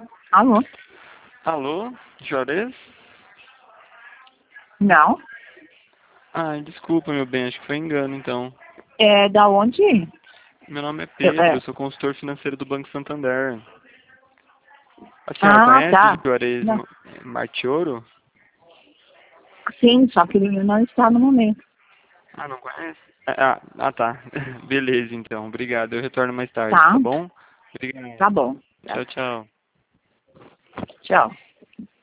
Alô? Alô, Juarez? Não? Ai, desculpa, meu bem, acho que foi engano, então. É da onde? Meu nome é Pedro, É. eu sou consultor financeiro do Banco Santander. A senhora conhece Tá. Juarez Não. Martioro? Sim, só que ele não está no momento. Ah, não conhece? Tá. Beleza, então. Obrigado. Eu retorno mais tarde, Tá? tá bom? Obrigado. Tá bom. Tá. Tchau, tchau. Tchau.